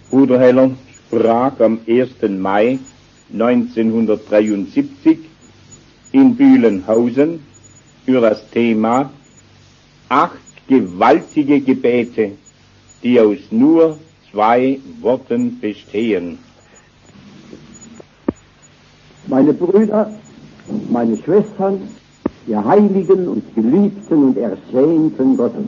Bruder Heller sprach am 1. Mai 1973 in Bühlenhausen über das Thema 8 gewaltige Gebete, die aus nur 2 Worten bestehen. Meine Brüder, meine Schwestern, ihr Heiligen und Geliebten und Ersehnten Gottes.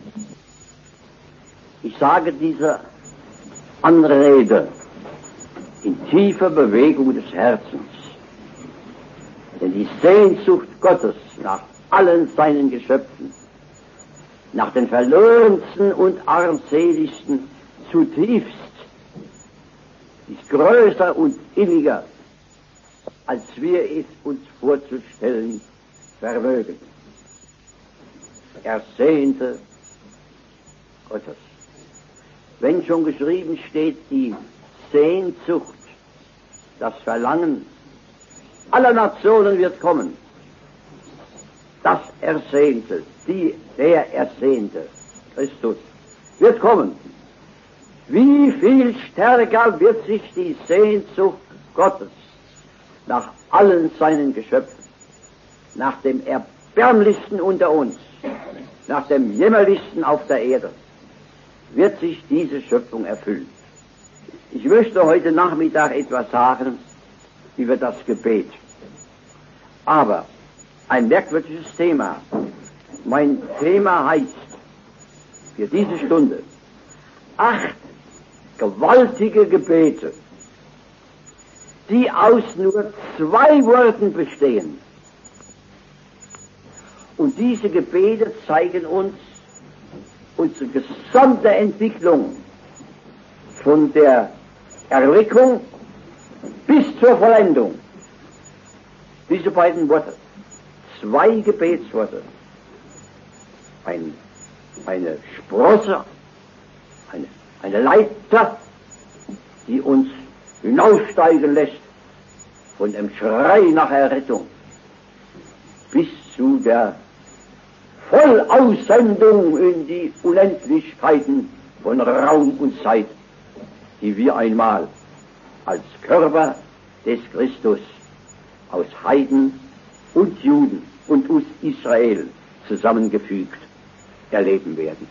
Ich sage diese Anrede in tiefer Bewegung des Herzens, denn die Sehnsucht Gottes nach allen seinen Geschöpfen, nach den Verlorensten und Armseligsten zutiefst, ist größer und inniger, als wir es uns vorzustellen vermögen. Ersehnte Gottes. Wenn schon geschrieben steht, die Sehnsucht, das Verlangen aller Nationen wird kommen. Das Ersehnte, der Ersehnte, Christus, wird kommen. Wie viel stärker wird sich die Sehnsucht Gottes nach allen seinen Geschöpfen, nach dem Erbärmlichsten unter uns, nach dem Jämmerlichsten auf der Erde, wird sich diese Schöpfung erfüllen. Ich möchte heute Nachmittag etwas sagen über das Gebet. Aber ein merkwürdiges Thema. Mein Thema heißt für diese Stunde 8 gewaltige Gebete, die aus nur 2 Worten bestehen. Und diese Gebete zeigen uns unsere gesamte Entwicklung von der Erweckung bis zur Vollendung. Diese beiden Worte, 2 Gebetsworte, eine Sprosse, eine Leiter, die uns hinaussteigen lässt von dem Schrei nach Errettung bis zu der Vollaussendung in die Unendlichkeiten von Raum und Zeit, die wir einmal als Körper des Christus aus Heiden und Juden und aus Israel zusammengefügt erleben werden.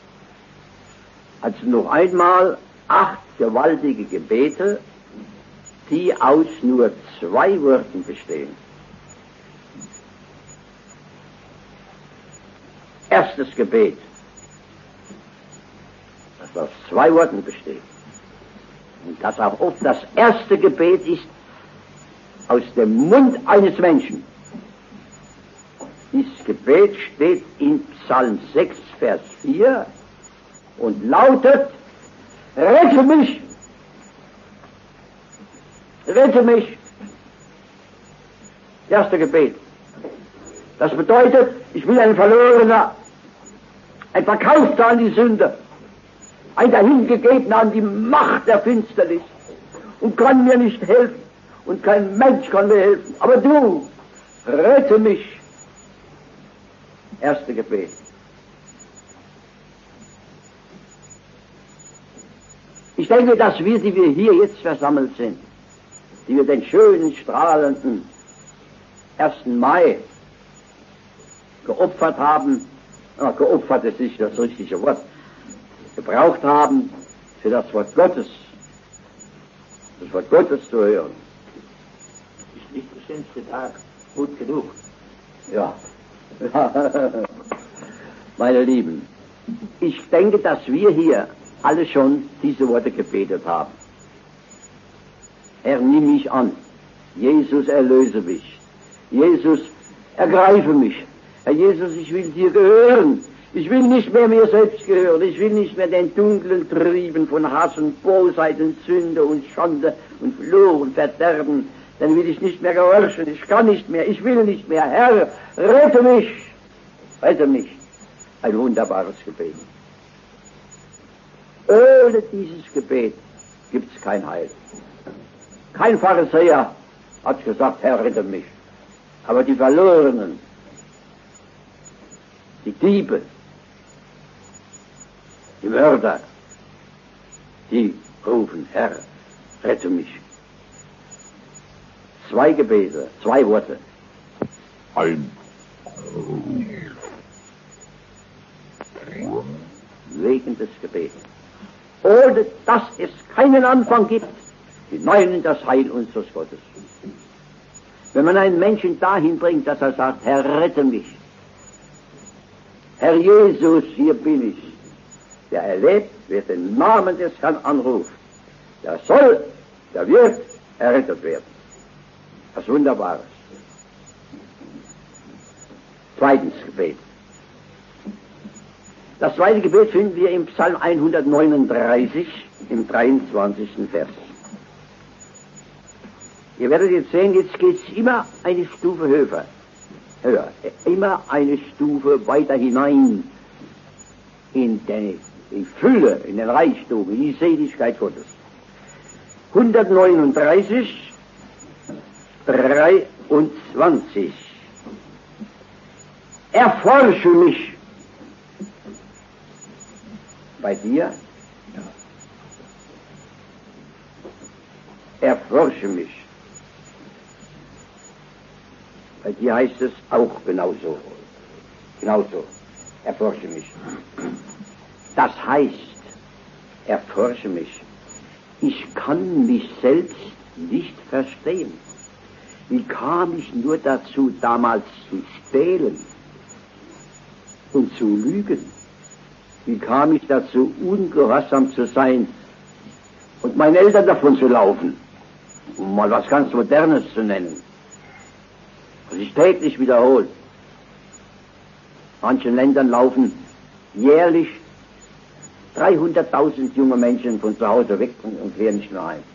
Also noch einmal 8 gewaltige Gebete, die aus nur 2 Worten bestehen. Erstes Gebet, das aus 2 Worten besteht. Und das auch oft das erste Gebet ist aus dem Mund eines Menschen. Dieses Gebet steht in Psalm 6, Vers 4 und lautet: Rette mich! Rette mich! Erste Gebet. Das bedeutet, ich bin ein Verlorener, ein Verkaufter an die Sünde, ein Dahingegebener an die Macht der Finsternis und kann mir nicht helfen und kein Mensch kann mir helfen. Aber du, rette mich. Erste Gebet. Ich denke, dass wir, die wir hier jetzt versammelt sind, die wir den schönen, strahlenden 1. Mai geopfert haben, geopfert ist nicht das richtige Wort, gebraucht haben für das Wort Gottes zu hören. Ist nicht der schönste Tag gut genug? Ja. Meine Lieben, ich denke, dass wir hier alle schon diese Worte gebetet haben. Herr, nimm mich an. Jesus, erlöse mich. Jesus, ergreife mich. Herr Jesus, ich will dir gehören. Ich will nicht mehr mir selbst gehören. Ich will nicht mehr den dunklen Trieben von Hass und Bosheit und Sünde und Schande und Fluch und Verderben. Dann will ich nicht mehr gehorchen. Ich kann nicht mehr. Ich will nicht mehr. Herr, rette mich. Rette mich. Ein wunderbares Gebet. Ohne dieses Gebet gibt es kein Heil. Kein Pharisäer hat gesagt, Herr, rette mich. Aber die Verlorenen, die Diebe, die Mörder, die rufen, Herr, rette mich. 2 Gebete, 2 Worte. Ein. Legendes Gebet. Ohne dass es keinen Anfang gibt, hinein in das Heil unseres Gottes. Wenn man einen Menschen dahin bringt, dass er sagt, Herr, rette mich. Herr Jesus, hier bin ich. Der erlebt, wer den Namen des Herrn anruft. Der soll, der wird errettet werden. Das Wunderbares. 2. Gebet. Das 2. Gebet finden wir im Psalm 139, im 23. Vers. Ihr werdet jetzt sehen, jetzt geht es immer eine Stufe höher. Immer eine Stufe weiter hinein in die Fülle, in den Reichtum, in die Seligkeit Gottes. 139, 23. Erforsche mich. Bei dir? Ja. Erforsche mich. Bei dir heißt es auch genauso. Genauso. Erforsche mich. Das heißt, erforsche mich. Ich kann mich selbst nicht verstehen. Wie kam ich nur dazu, damals zu stehlen und zu lügen? Wie kam ich dazu, ungehorsam zu sein und meinen Eltern davon zu laufen? Um mal was ganz Modernes zu nennen. Was sich täglich wiederholt. Manchen Ländern laufen jährlich 300.000 junge Menschen von zu Hause weg und kehren nicht mehr heim.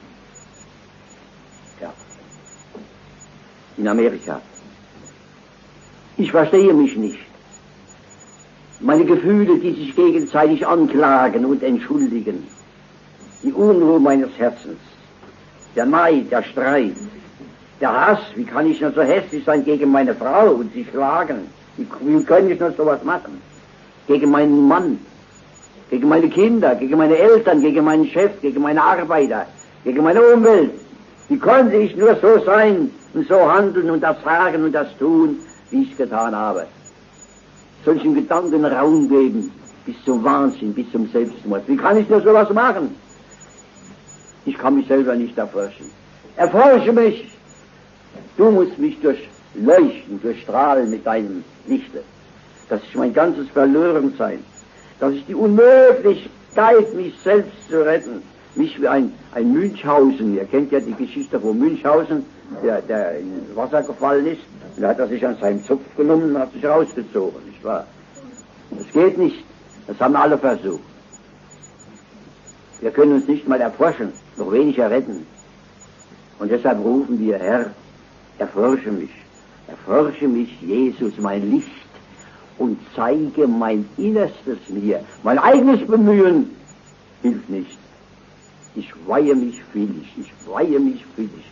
Ja. In Amerika. Ich verstehe mich nicht. Meine Gefühle, die sich gegenseitig anklagen und entschuldigen. Die Unruhe meines Herzens. Der Neid, der Streit. Der Hass. Wie kann ich nur so hässlich sein gegen meine Frau und sie schlagen? Wie kann ich nur sowas machen? Gegen meinen Mann. Gegen meine Kinder, gegen meine Eltern, gegen meinen Chef, gegen meine Arbeiter, gegen meine Umwelt. Wie konnte ich nur so sein und so handeln und das sagen und das tun, wie ich es getan habe? Solchen Gedanken Raum geben, bis zum Wahnsinn, bis zum Selbstmord. Wie kann ich nur sowas machen? Ich kann mich selber nicht erforschen. Erforsche mich! Du musst mich durchleuchten, durchstrahlen mit deinem Lichte. Dass ich mein ganzes Verlorensein, dass ich die Unmöglichkeit, mich selbst zu retten, mich wie ein Münchhausen, ihr kennt ja die Geschichte von Münchhausen, der ins Wasser gefallen ist, und da hat er sich an seinem Zopf genommen und hat sich rausgezogen, nicht wahr? Das geht nicht, das haben alle versucht. Wir können uns nicht mal erforschen, noch weniger retten. Und deshalb rufen wir, Herr, erforsche mich, Jesus, mein Licht, und zeige mein Innerstes mir. Mein eigenes Bemühen hilft nicht. Ich weihe mich für dich, ich weihe mich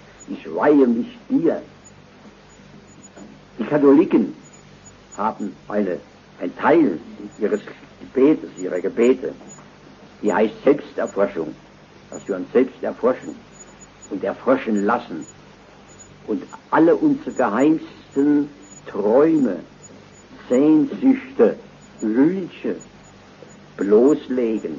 dir. Die Katholiken haben ein Teil ihrer Gebete, die heißt Selbsterforschung, dass wir uns selbst erforschen und erforschen lassen und alle unsere geheimsten Träume, Sehnsüchte, Wünsche bloßlegen,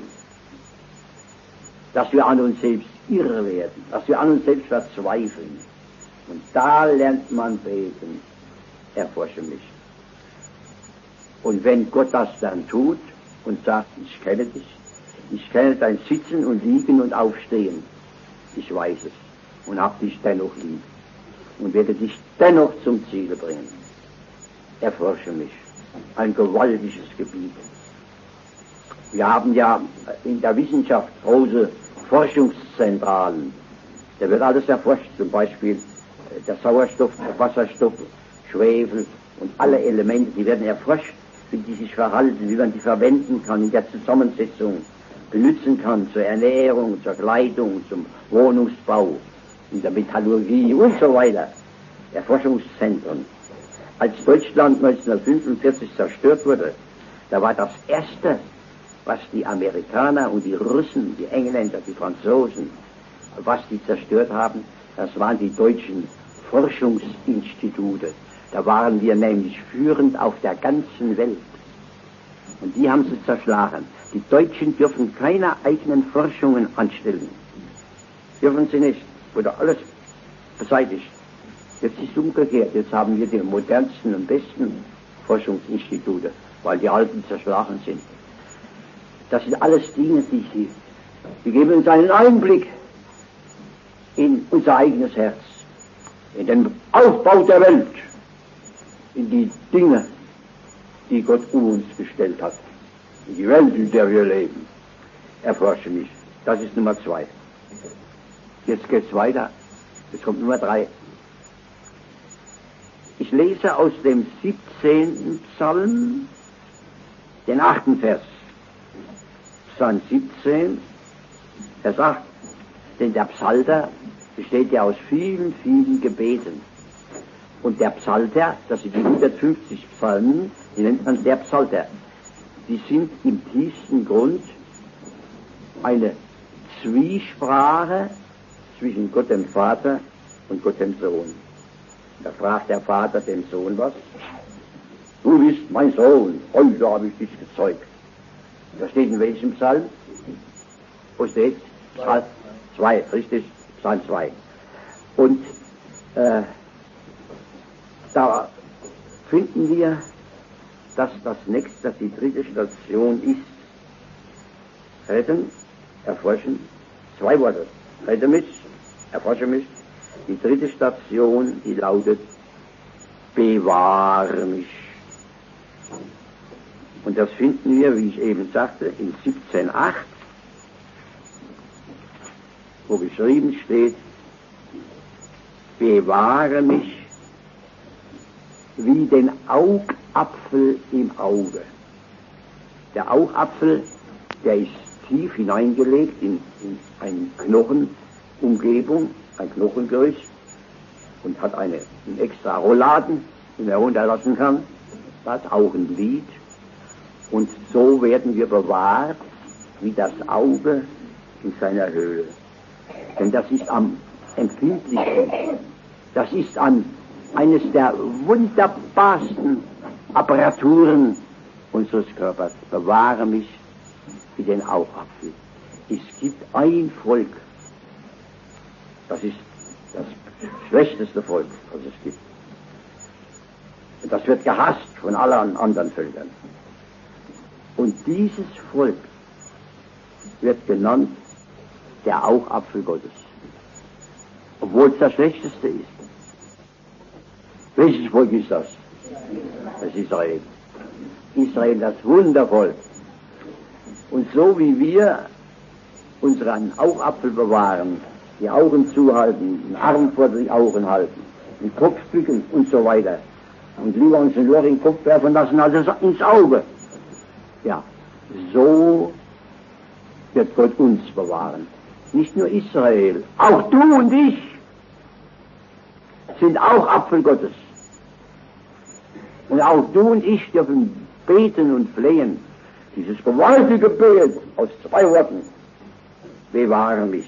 dass wir an uns selbst irre werden, dass wir an uns selbst verzweifeln. Und da lernt man beten, erforsche mich. Und wenn Gott das dann tut und sagt, ich kenne dich, ich kenne dein Sitzen und Liegen und Aufstehen, ich weiß es und hab dich dennoch lieb und werde dich dennoch zum Ziele bringen. Erforsche mich. Ein gewaltiges Gebiet. Wir haben ja in der Wissenschaft große Forschungszentralen. Da wird alles erforscht, zum Beispiel der Sauerstoff, der Wasserstoff, Schwefel und alle Elemente, die werden erforscht, wie die sich verhalten, wie man die verwenden kann in der Zusammensetzung, benutzen kann zur Ernährung, zur Kleidung, zum Wohnungsbau, in der Metallurgie und so weiter. Erforschungszentren. Als Deutschland 1945 zerstört wurde, da war das Erste, was die Amerikaner und die Russen, die Engländer, die Franzosen, was die zerstört haben, das waren die deutschen Forschungsinstitute. Da waren wir nämlich führend auf der ganzen Welt. Und die haben sie zerschlagen. Die Deutschen dürfen keine eigenen Forschungen anstellen. Dürfen sie nicht. Wurde alles beseitigt. Jetzt ist es umgekehrt. Jetzt haben wir die modernsten und besten Forschungsinstitute, weil die alten zerschlagen sind. Das sind alles Dinge, die geben uns einen Einblick in unser eigenes Herz, in den Aufbau der Welt, in die Dinge, die Gott um uns gestellt hat, in die Welt, in der wir leben. Erforsche mich. Das ist Nummer 2. Jetzt geht's weiter. Jetzt kommt Nummer 3. Ich lese aus dem 17. Psalm, den 8. Vers. Psalm 17, Vers 8. Denn der Psalter besteht ja aus vielen, vielen Gebeten. Und der Psalter, das sind die 150 Psalmen, die nennt man der Psalter. Die sind im tiefsten Grund eine Zwiesprache zwischen Gott dem Vater und Gott dem Sohn. Da fragt der Vater dem Sohn was. Du bist mein Sohn, heute habe ich dich gezeugt. Das steht in welchem Psalm? Wo steht? Psalm 2, richtig? Psalm 2. Und da finden wir, dass das nächste, die dritte Station ist. Retten, erforschen, 2 Worte. Rette mich, erforsche mich. Die dritte Station, die lautet, bewahre mich. Und das finden wir, wie ich eben sagte, in 17,8, wo geschrieben steht, bewahre mich wie den Augapfel im Auge. Der Augapfel, der ist tief hineingelegt in eine Knochenumgebung, ein Knochengerüst, und hat einen extra Rollladen, den er runterlassen kann, das Augenlid. Und so werden wir bewahrt, wie das Auge in seiner Höhle. Denn das ist am empfindlichsten, das ist eines der wunderbarsten Apparaturen unseres Körpers. Bewahre mich wie den Augapfel. Es gibt ein Volk, das ist das schlechteste Volk, was es gibt. Und das wird gehasst von allen anderen Völkern. Und dieses Volk wird genannt der Augapfel Gottes, obwohl es das schlechteste ist. Welches Volk ist das? Das ist Israel. Israel, das Wundervolk. Und so wie wir unseren Augapfel bewahren, die Augen zuhalten, den Arm vor die Augen halten, den Kopf bücken und so weiter, und lieber uns ein Lohr in den Kopf werfen lassen als ins Auge. Ja, so wird Gott uns bewahren. Nicht nur Israel, auch du und ich sind auch Apfel Gottes. Und auch du und ich dürfen beten und flehen. Dieses gewaltige Gebet aus 2 Worten. Bewahre mich.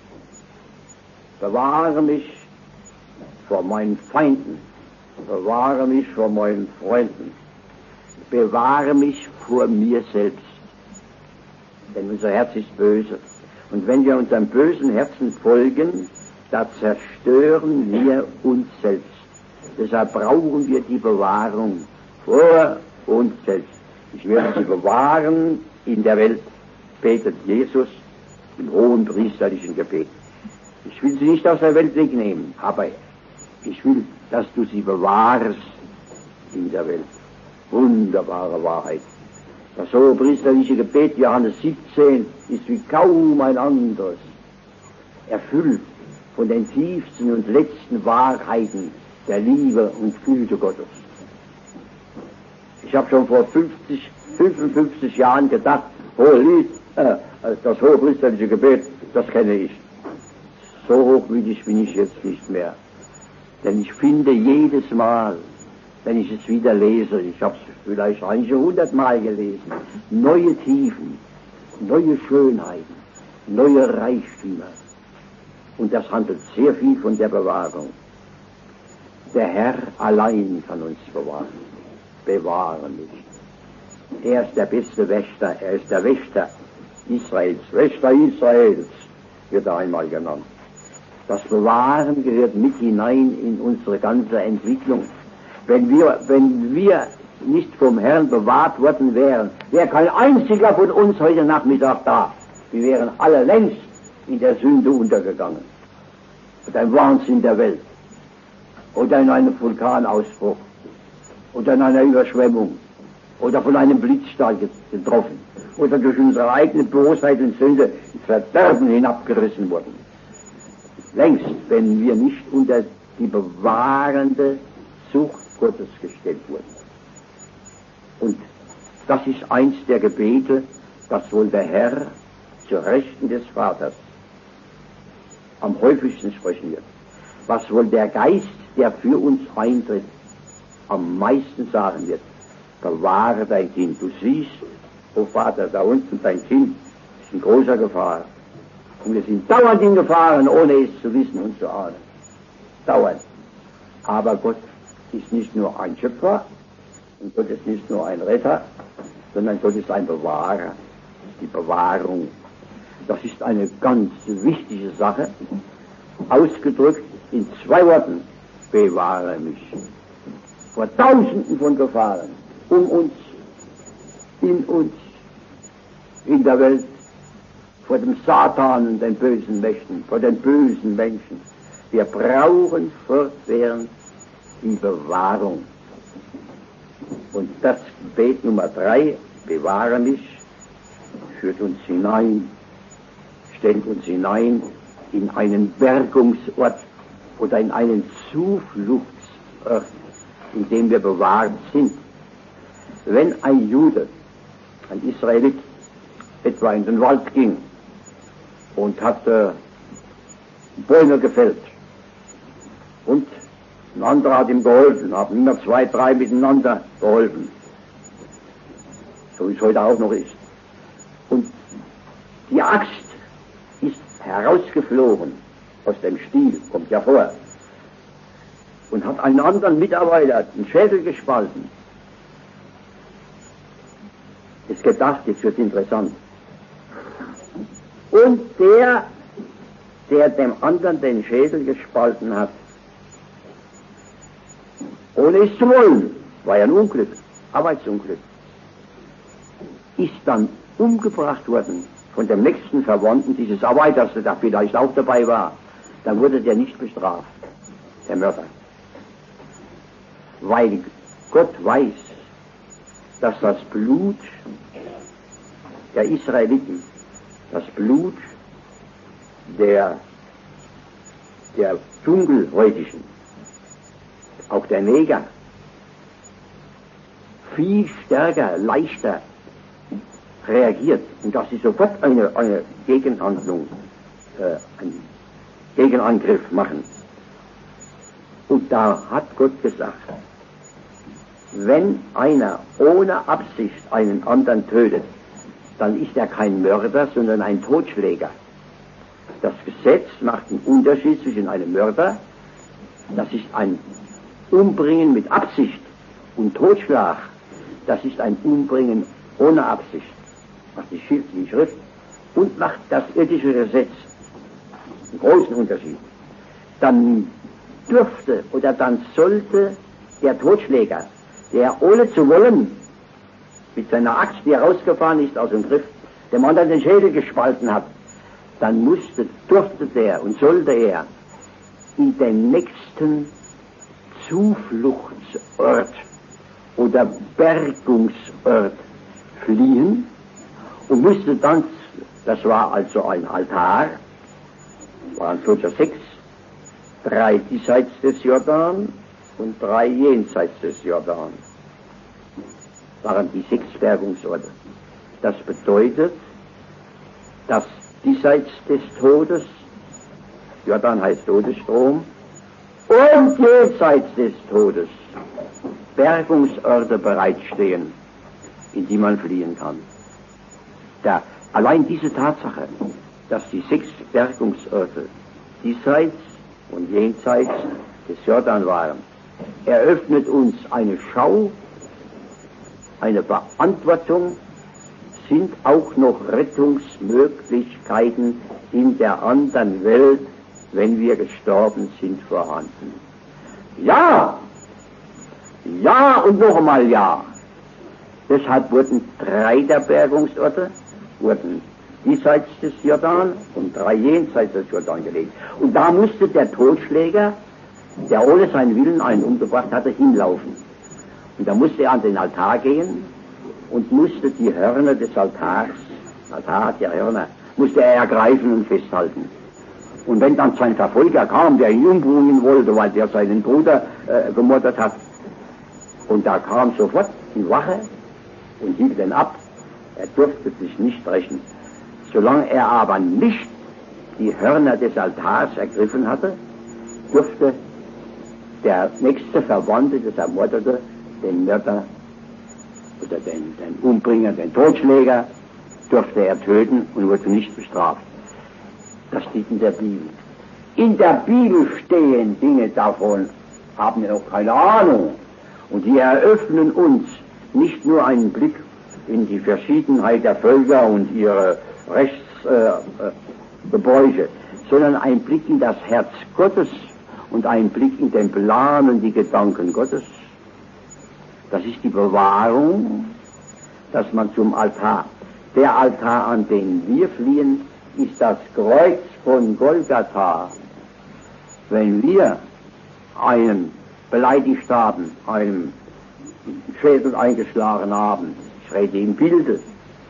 Bewahre mich vor meinen Feinden. Bewahre mich vor meinen Freunden. Bewahre mich vor mir selbst. Denn unser Herz ist böse. Und wenn wir unserem bösen Herzen folgen, da zerstören wir uns selbst. Deshalb brauchen wir die Bewahrung vor uns selbst. Ich werde sie bewahren in der Welt, betet Jesus im hohen priesterlichen Gebet. Ich will sie nicht aus der Welt wegnehmen, aber ich will, dass du sie bewahrst in der Welt. Wunderbare Wahrheit. Das hohe priesterliche Gebet, Johannes 17, ist wie kaum ein anderes. Erfüllt von den tiefsten und letzten Wahrheiten der Liebe und Güte Gottes. Ich habe schon vor 55 Jahren gedacht, das hohepriesterliche Gebet, das kenne ich. So hochmütig bin ich jetzt nicht mehr. Denn ich finde jedes Mal, wenn ich es wieder lese, ich habe es vielleicht einige 100 Mal gelesen, neue Tiefen, neue Schönheiten, neue Reichtümer. Und das handelt sehr viel von der Bewahrung. Der Herr allein kann uns bewahren. Bewahre mich. Er ist der beste Wächter, er ist der Wächter Israels. Wächter Israels wird er einmal genannt. Das Bewahren gehört mit hinein in unsere ganze Entwicklung. Wenn wir nicht vom Herrn bewahrt worden wären, wäre kein einziger von uns heute Nachmittag da. Wir wären alle längst in der Sünde untergegangen. Oder im Wahnsinn der Welt. Oder in einem Vulkanausbruch. Oder in einer Überschwemmung. Oder von einem Blitzstrahl getroffen. Oder durch unsere eigene Bosheit und Sünde ins Verderben hinabgerissen worden. Längst, wenn wir nicht unter die bewahrende Zucht Gottes gestellt wurden. Und das ist eins der Gebete, das wohl der Herr zur Rechten des Vaters am häufigsten sprechen wird. Was wohl der Geist, der für uns eintritt, am meisten sagen wird. Bewahre dein Kind. Du siehst, oh Vater, da unten dein Kind ist in großer Gefahr. Und wir sind dauernd in Gefahren, ohne es zu wissen und zu ahnen. Dauernd. Aber Gott ist nicht nur ein Schöpfer und Gott ist nicht nur ein Retter, sondern Gott ist ein Bewahrer. Die Bewahrung. Das ist eine ganz wichtige Sache, ausgedrückt in 2 Worten. Bewahre mich. Vor Tausenden von Gefahren, um uns, in der Welt, vor dem Satan und den bösen Mächten, vor den bösen Menschen. Wir brauchen fortwährend die Bewahrung. Und das Gebet Nummer 3, bewahre mich, führt uns hinein, stellt uns hinein in einen Bergungsort oder in einen Zufluchtsort, in dem wir bewahrt sind. Wenn ein Jude, ein Israelit, etwa in den Wald ging und hat Bäume gefällt und ein anderer hat ihm geholfen, haben immer 2, 3 miteinander geholfen, so wie es heute auch noch ist. Und die Axt ist herausgeflogen aus dem Stiel, kommt ja vor, und hat einen anderen Mitarbeiter den Schädel gespalten. Ist gedacht, jetzt wird interessant. Und der dem anderen den Schädel gespalten hat, ohne es zu wollen, war ja ein Unglück, Arbeitsunglück, ist dann umgebracht worden von dem nächsten Verwandten dieses Arbeiters, der vielleicht auch dabei war. Dann wurde der nicht bestraft, der Mörder. Weil Gott weiß, dass das Blut der Israeliten, das Blut der Dunkelhäutigen, auch der Neger, viel stärker, leichter reagiert. Und dass sie sofort eine Gegenhandlung, einen Gegenangriff machen. Und da hat Gott gesagt, wenn einer ohne Absicht einen anderen tötet, dann ist er kein Mörder, sondern ein Totschläger. Das Gesetz macht einen Unterschied zwischen einem Mörder, das ist ein Umbringen mit Absicht, und Totschlag, das ist ein Umbringen ohne Absicht. Macht die Schrift und macht das irdische Gesetz einen großen Unterschied. Dann dürfte oder dann sollte der Totschläger, der ohne zu wollen mit seiner Axt, die herausgefahren ist aus dem Griff, dem anderen den Schädel gespalten hat, dann durfte der und sollte er in den nächsten Zufluchtsort oder Bergungsort fliehen und musste dann, das war also ein Altar, waren solcher 6, 3 diesseits des Jordan und 3 jenseits des Jordan, waren die 6 Bergungsorte. Das bedeutet, dass diesseits des Todes, Jordan heißt Todesstrom, und jenseits des Todes Bergungsorte bereitstehen, in die man fliehen kann. Allein diese Tatsache, dass die 6 Bergungsorte diesseits und jenseits des Jordan waren, eröffnet uns eine Schau, eine Verantwortung, sind auch noch Rettungsmöglichkeiten in der anderen Welt, wenn wir gestorben sind, vorhanden. Ja! Ja und noch einmal ja. Deshalb wurden 3 der Bergungsorte, wurden diesseits des Jordan und 3 jenseits des Jordan gelegt. Und da musste der Totschläger, der ohne seinen Willen einen umgebracht hatte, hinlaufen. Und da musste er an den Altar gehen und musste die Hörner des Altars, Altar hat ja Hörner, musste er ergreifen und festhalten. Und wenn dann sein Verfolger kam, der ihn umbringen wollte, weil der seinen Bruder gemordet hat, und da kam sofort die Wache und hielt ihn ab, er durfte sich nicht rächen. Solange er aber nicht die Hörner des Altars ergriffen hatte, durfte der nächste Verwandte des Ermordeten den Mörder oder den Umbringer, den Totschläger, durfte er töten und wurde nicht bestraft. Das steht in der Bibel. In der Bibel stehen Dinge davon, haben wir noch keine Ahnung. Und die eröffnen uns nicht nur einen Blick in die Verschiedenheit der Völker und ihre Rechtsgebräuche, sondern einen Blick in das Herz Gottes und einen Blick in den Plan und die Gedanken Gottes. Das ist die Bewahrung, dass man zum Altar, der Altar, an den wir fliehen, ist das Kreuz von Golgatha. Wenn wir einen beleidigt haben, einem Schädel eingeschlagen haben, ich rede im Bilde,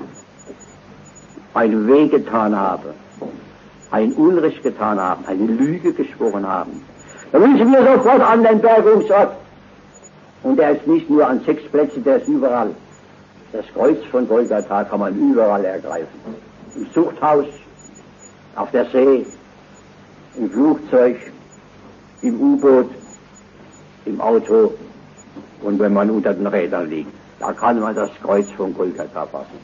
einem wehgetan habe, ein Unrecht getan haben, eine Lüge gesprochen haben, dann müssen wir sofort an den Bergungsort. Und der ist nicht nur an 6 Plätzen, der ist überall. Das Kreuz von Golgatha kann man überall ergreifen. Im Zuchthaus, auf der See, im Flugzeug, im U-Boot, im Auto und wenn man unter den Rädern liegt. Da kann man das Kreuz von Golgatha fassen.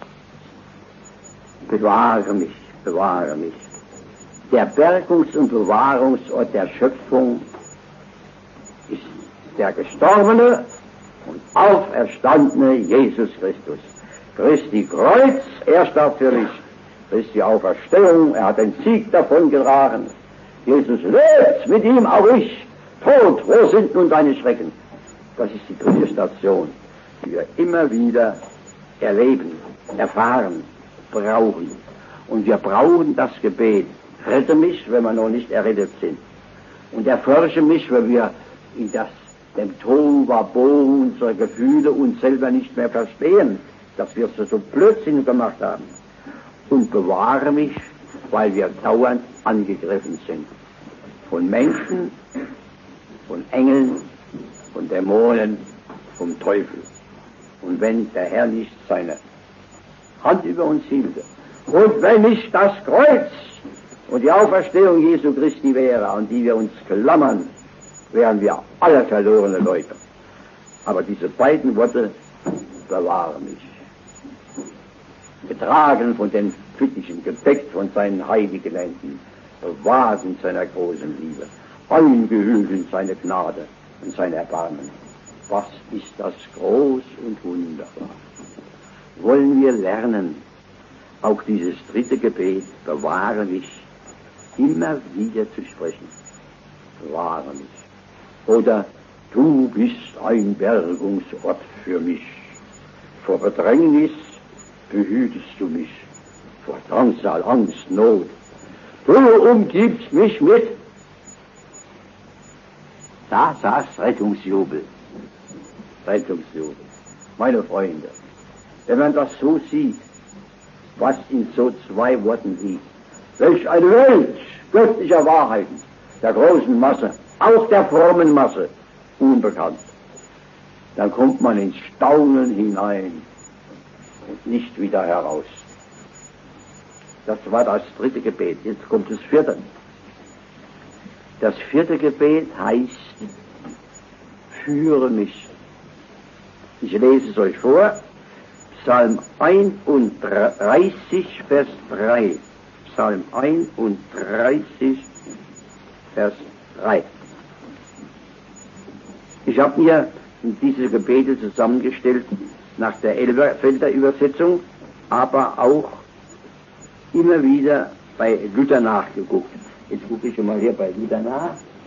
Bewahre mich, bewahre mich. Der Bergungs- und Bewahrungsort der Schöpfung ist der gestorbene und auferstandene Jesus Christus. Christi Kreuz, er starb für mich. Christi Auferstehung, er hat den Sieg davongetragen. Jesus lebt, mit ihm auch ich. Tod, wo sind nun deine Schrecken? Das ist die 3. Station, die wir immer wieder erleben, erfahren, brauchen. Und wir brauchen das Gebet. Rette mich, wenn wir noch nicht errettet sind. Und erforsche mich, wenn wir in dem Tohu Wabohu unserer Gefühle uns selber nicht mehr verstehen, dass wir es so Blödsinn gemacht haben. Und bewahre mich, weil wir dauernd angegriffen sind. Von Menschen, von Engeln, von Dämonen, vom Teufel. Und wenn der Herr nicht seine Hand über uns hielte, und wenn nicht das Kreuz und die Auferstehung Jesu Christi wäre, an die wir uns klammern, wären wir alle verlorene Leute. Aber diese beiden Worte, bewahre mich. Getragen von den Fittichen, gedeckt von seinen heiligen Händen, bewahrt in seiner großen Liebe, eingehüllt in seine Gnade und sein Erbarmen. Was ist das groß und wunderbar? Wollen wir lernen, auch dieses 3. Gebet, bewahre mich, immer wieder zu sprechen. Bewahre mich. Oder, du bist ein Bergungsort für mich. Vor Bedrängnis behütest du mich. Vor Drangsal, Angst, Not. Du umgibst mich mit. Da saß Rettungsjubel. Rettungsjubel. Meine Freunde, wenn man das so sieht, was in so 2 Worten liegt, welch eine Welt göttlicher Wahrheiten, der großen Masse, auch der frommen Masse, unbekannt, dann kommt man ins Staunen hinein und nicht wieder heraus. Das war das 3. Gebet. Jetzt kommt das 4. Das 4. Gebet heißt, führe mich. Ich lese es euch vor. Psalm 31, Vers 3. Psalm 31, Vers 3. Ich habe mir diese Gebete zusammengestellt nach der Elberfelder Übersetzung, aber auch immer wieder bei Luther nachgeguckt. Jetzt gucke ich schon mal hier bei Luther nach.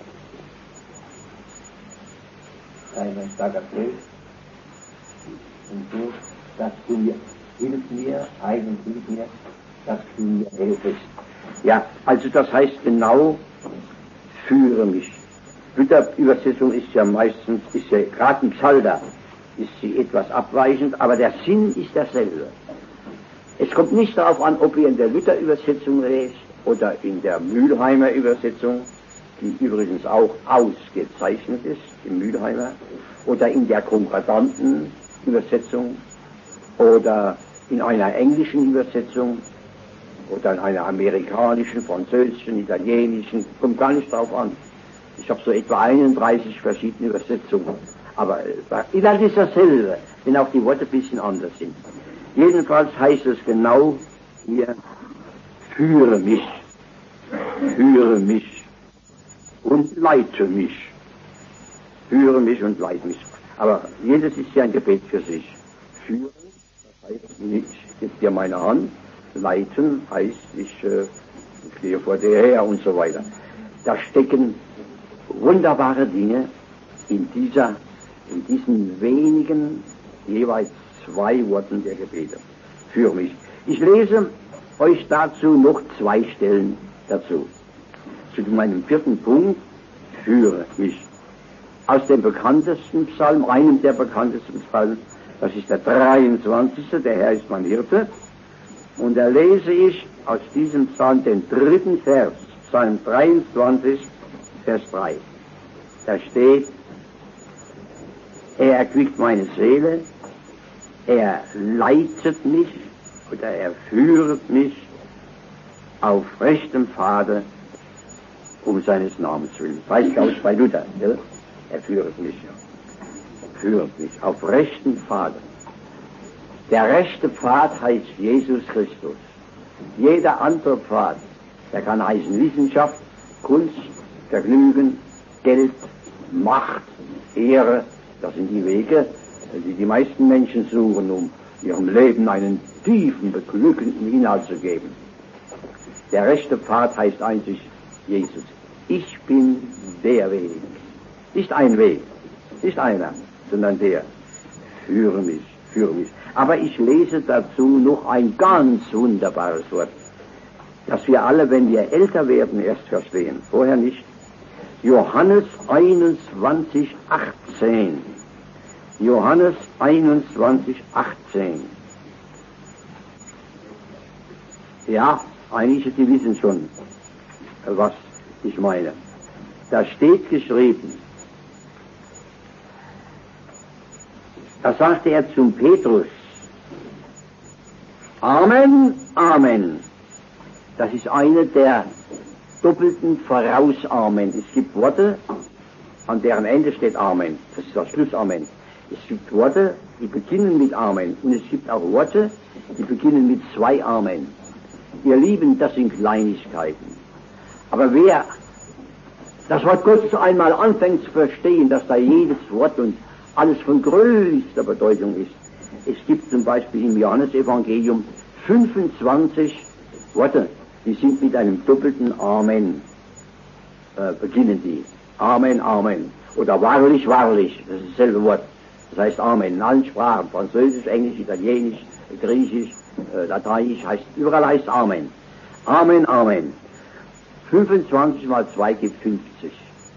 Ein starker Feld. Und so, dass du mir, hilf mir, eigentlich hilf mir, dass du mir hilfst. Ja, also das heißt genau, führe mich. Luther-Übersetzung ist ja meistens, gerade im Psalter, ist sie etwas abweichend, aber der Sinn ist derselbe. Es kommt nicht darauf an, ob ihr in der Luther-Übersetzung lest oder in der Mülheimer Übersetzung, die übrigens auch ausgezeichnet ist, im Mülheimer, oder in der konkordanten Übersetzung oder in einer englischen Übersetzung oder in einer amerikanischen, französischen, italienischen, kommt gar nicht darauf an. Ich habe so etwa 31 verschiedene Übersetzungen, aber Inhalt ist dasselbe, wenn auch die Worte ein bisschen anders sind. Jedenfalls heißt es genau hier, führe mich und leite mich. Führe mich und leite mich. Aber jedes ist ja ein Gebet für sich. Führen, das heißt, ich gebe dir meine Hand. Leiten heißt, ich stehe vor dir her und so weiter. Da stecken wunderbare Dinge in diesen wenigen, jeweils 2 Worten der Gebete. Führe mich. Ich lese euch dazu noch 2 Stellen dazu. Zu meinem 4. Punkt, führe mich. Aus dem bekanntesten Psalm, einem der bekanntesten Psalmen, das ist der 23., der Herr ist mein Hirte. Und da lese ich aus diesem Psalm den 3. Vers, Psalm 23, Vers 3. Da steht, er erquickt meine Seele, er leitet mich oder er führt mich auf rechtem Pfade um seines Namens willen. Das heißt, glaube ich, bei Luther, ja? Er führt mich auf rechten Pfade. Der rechte Pfad heißt Jesus Christus. Jeder andere Pfad, der kann heißen Wissenschaft, Kunst, Vergnügen, Geld, Macht, Ehre. Das sind die Wege, die die meisten Menschen suchen, um ihrem Leben einen tiefen, beglückenden Inhalt zu geben. Der rechte Pfad heißt einzig Jesus. Ich bin der Weg. Nicht ein Weg, nicht einer, sondern der. Führe mich, führe mich. Aber ich lese dazu noch ein ganz wunderbares Wort, das wir alle, wenn wir älter werden, erst verstehen. Vorher nicht. Johannes 21, 18. Johannes 21, 18. Ja, einige, die wissen schon, was ich meine. Da steht geschrieben, da sagte er zum Petrus, Amen, Amen. Das ist eine der doppelten Vorausamen. Es gibt Worte, an deren Ende steht Amen. Das ist das Schlussamen. Es gibt Worte, die beginnen mit Amen. Und es gibt auch Worte, die beginnen mit 2 Amen. Ihr Lieben, das sind Kleinigkeiten. Aber wer das Wort Gottes einmal anfängt zu verstehen, dass da jedes Wort und alles von größter Bedeutung ist. Es gibt zum Beispiel im Johannesevangelium 25 Worte, die sind mit einem doppelten Amen, beginnen die. Amen, Amen. Oder wahrlich, wahrlich, das ist dasselbe Wort. Das heißt Amen in allen Sprachen, Französisch, Englisch, Italienisch, Griechisch, Lateinisch, überall heißt Amen. Amen, Amen. 25 mal 2 gibt 50.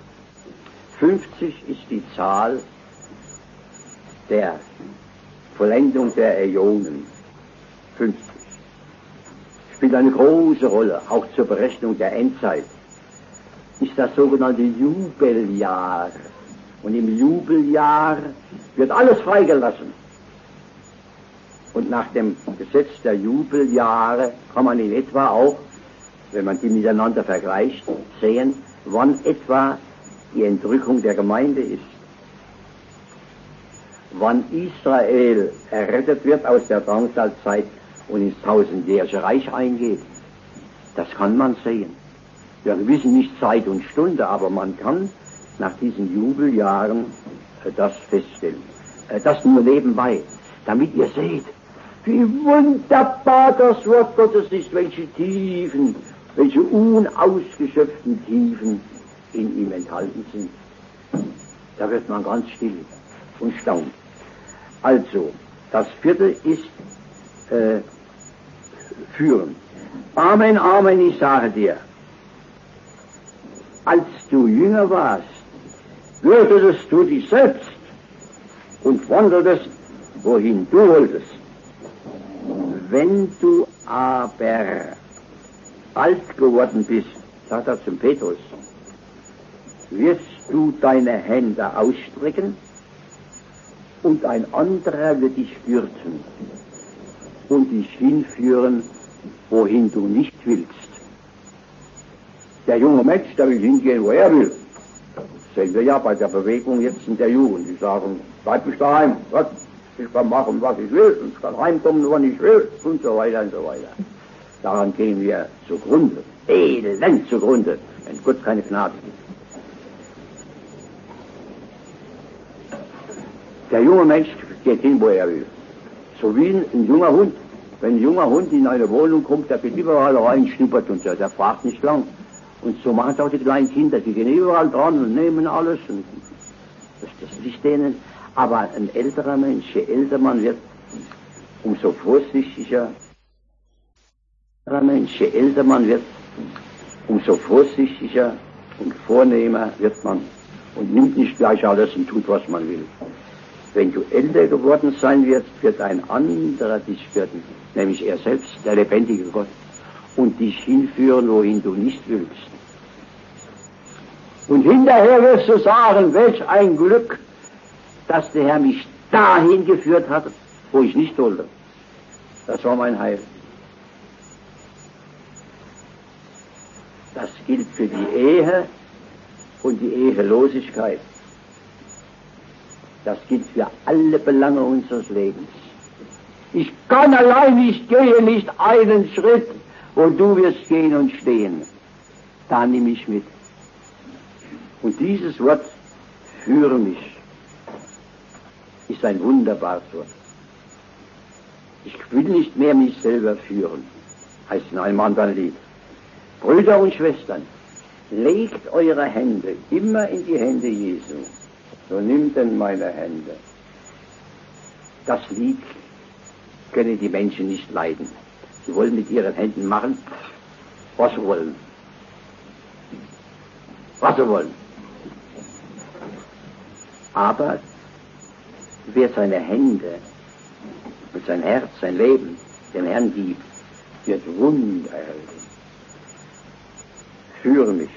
50 ist die Zahl der Vollendung der Äonen. 50. Spielt eine große Rolle, auch zur Berechnung der Endzeit. Ist das sogenannte Jubeljahr. Und im Jubeljahr wird alles freigelassen. Und nach dem Gesetz der Jubeljahre kann man in etwa auch, wenn man die miteinander vergleicht, sehen, wann etwa die Entrückung der Gemeinde ist. wann Israel errettet wird aus der Drangsalzeit und ins tausendjährige Reich eingeht. Das kann man sehen. Wir wissen nicht Zeit und Stunde, aber man kann nach diesen Jubeljahren das feststellen. Das nur nebenbei, damit ihr seht, wie wunderbar das Wort Gottes ist, welche Tiefen, welche unausgeschöpften Tiefen in ihm enthalten sind. Da wird man ganz still und staunt. Also, das vierte ist führen. Amen, Amen, ich sage dir, als du jünger warst, würdest du dich selbst und wandeltest, wohin du wolltest. Wenn du aber alt geworden bist, sagt er zum Petrus, wirst du deine Hände ausstrecken und ein anderer wird dich fürchten und dich hinführen, wohin du nicht willst. Der junge Mensch, der will hingehen, wo er will. Das sehen wir ja bei der Bewegung jetzt in der Jugend. Die sagen, bleib mich daheim, Gott, ich kann machen, was ich will, und ich kann heimkommen, wann ich will, und so weiter und so weiter. Daran gehen wir zugrunde, elend zugrunde, wenn Gott keine Gnade gibt. Der junge Mensch geht hin, wo er will. So wie ein junger Hund. Wenn ein junger Hund in eine Wohnung kommt, der geht überall rein, schnuppert und so, der fragt nicht lang. Und so machen es auch die kleinen Kinder, die gehen überall dran und nehmen alles. Und das liegt denen. Aber ein älterer Mensch, je älter man wird, umso vorsichtiger. Je älter man wird, umso vorsichtiger und vornehmer wird man und nimmt nicht gleich alles und tut, was man will. Wenn du älter geworden sein wirst, wird ein anderer dich führen, nämlich er selbst, der lebendige Gott, und dich hinführen, wohin du nicht willst. Und hinterher wirst du sagen, welch ein Glück, dass der Herr mich dahin geführt hat, wo ich nicht wollte. Das war mein Heil. Das gilt für die Ehe und die Ehelosigkeit. Das gilt für alle Belange unseres Lebens. Ich kann allein nicht gehen, nicht einen Schritt, wo du wirst gehen und stehen. Da nimm ich mit. Und dieses Wort, führe mich, ist ein wunderbares Wort. Ich will nicht mehr mich selber führen, heißt in einem anderen Lied. Brüder und Schwestern, legt eure Hände immer in die Hände Jesu. So nimmt denn meine Hände. Das Lied können die Menschen nicht leiden. Sie wollen mit ihren Händen machen, was sie wollen. Was sie wollen. Aber wer seine Hände und sein Herz, sein Leben dem Herrn gibt, wird Wunder erleben. Führe mich.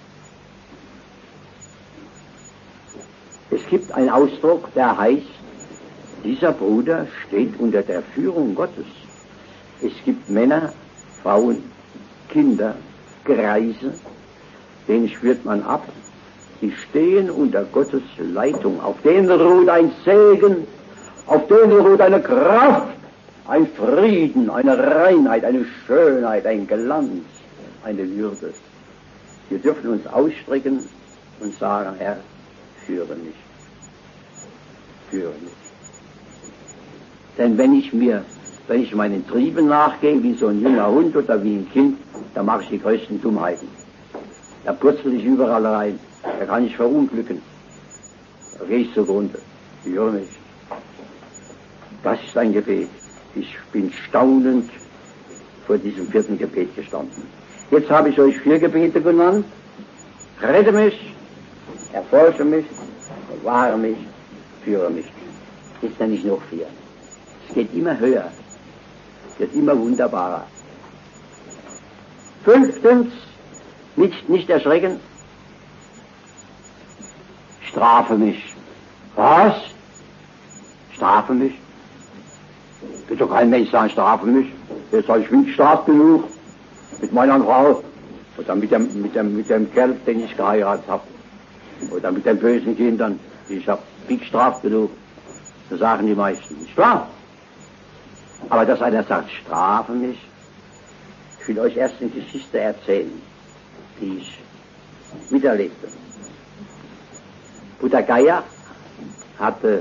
Es gibt einen Ausdruck, der heißt, dieser Bruder steht unter der Führung Gottes. Es gibt Männer, Frauen, Kinder, Greise, denen spürt man ab, die stehen unter Gottes Leitung. Auf denen ruht ein Segen, auf denen ruht eine Kraft, ein Frieden, eine Reinheit, eine Schönheit, ein Glanz, eine Würde. Wir dürfen uns ausstrecken und sagen, Herr, führe mich. Führe mich. Denn wenn ich meinen Trieben nachgehe, wie so ein junger Hund oder wie ein Kind, dann mache ich die größten Dummheiten. Da purzel ich überall rein, da kann ich verunglücken. Da gehe ich zugrunde. Führe mich. Das ist ein Gebet. Ich bin staunend vor diesem vierten Gebet gestanden. Jetzt habe ich euch 4 Gebete genannt. Rette mich, erforsche mich, bewahre mich, führe mich. Jetzt nenne ich noch 4. Es geht immer höher, wird immer wunderbarer. 5. Nicht erschrecken, strafe mich. Was? Strafe mich? Wird doch kein Mensch sagen, strafe mich. Jetzt sage ich, bin gestraft genug mit meiner Frau oder mit dem Kerl, den ich geheiratet habe, oder mit den bösen Kindern, die ich habe. Bin gestraft genug. Das sagen die meisten, nicht wahr? Aber dass einer sagt, strafe mich, ich will euch erst eine Geschichte erzählen, die ich miterlebte. Bruder Geier hatte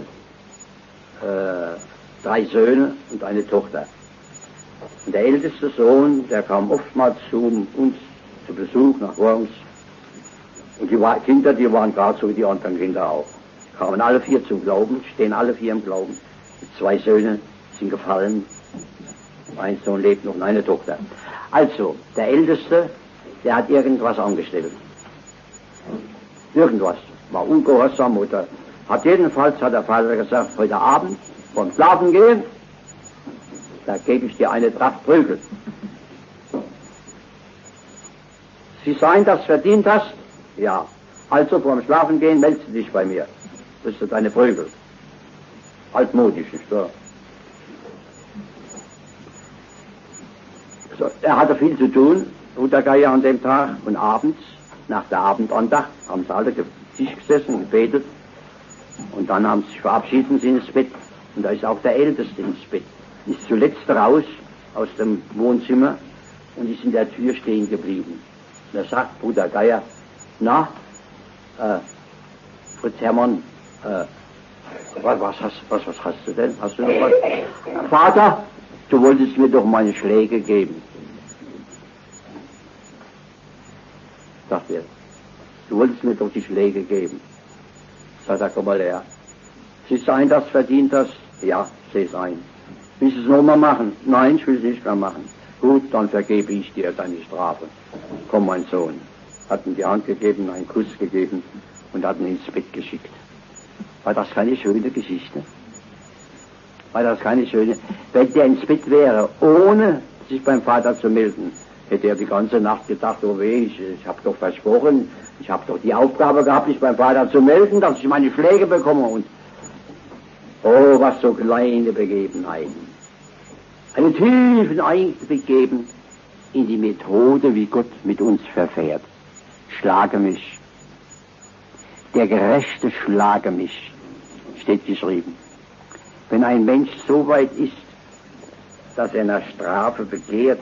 3 Söhne und eine Tochter. Und der älteste Sohn, der kam oftmals zu uns zu Besuch nach Worms. Und die Kinder, die waren gerade so wie die anderen Kinder auch. Kamen alle 4 zum Glauben, stehen alle 4 im Glauben. Die 2 Söhne sind gefallen. Ein Sohn lebt noch und eine Tochter. Also, der Älteste, der hat irgendwas angestellt. Irgendwas. War ungehorsam oder jedenfalls hat der Vater gesagt, heute Abend vom Schlafen gehen, da gebe ich dir eine Tracht Prügel. Sie seien das verdient hast? Ja. Also vorm Schlafen gehen, meldest du dich bei mir. Das ist deine Prügel. Altmodisch, nicht wahr? So, er hatte viel zu tun, Bruder Geier an dem Tag, und abends, nach der Abendandacht, haben sie alle Tisch gesessen, gebetet, und dann haben sie sich verabschiedet sie ins Bett. Und da ist auch der Älteste ins Bett. Ist zuletzt raus aus dem Wohnzimmer und ist in der Tür stehen geblieben. Und da sagt Bruder Geier, na, Fritz Hermann, was hast du denn? Hast du noch was? Vater, du wolltest mir doch meine Schläge geben. Sagt er, du wolltest mir doch die Schläge geben. Sagt er, komm mal her. Siehst du ein, das verdient hast? Ja, seh's ein. Willst du es nochmal machen? Nein, ich will es nicht mehr machen. Gut, dann vergebe ich dir deine Strafe. Komm, mein Sohn. Hat ihm die Hand gegeben, einen Kuss gegeben und hat ihn ins Bett geschickt. War das keine schöne Geschichte? War das keine schöne? Wenn der ins Bett wäre, ohne sich beim Vater zu melden, hätte er die ganze Nacht gedacht, oh weh, ich habe doch versprochen, ich habe doch die Aufgabe gehabt, mich beim Vater zu melden, dass ich meine Schläge bekomme. Und oh, was so kleine Begebenheiten. Einen tiefen Einblick geben in die Methode, wie Gott mit uns verfährt. Schlage mich. Der Gerechte schlage mich, steht geschrieben. Wenn ein Mensch so weit ist, dass er nach Strafe begehrt,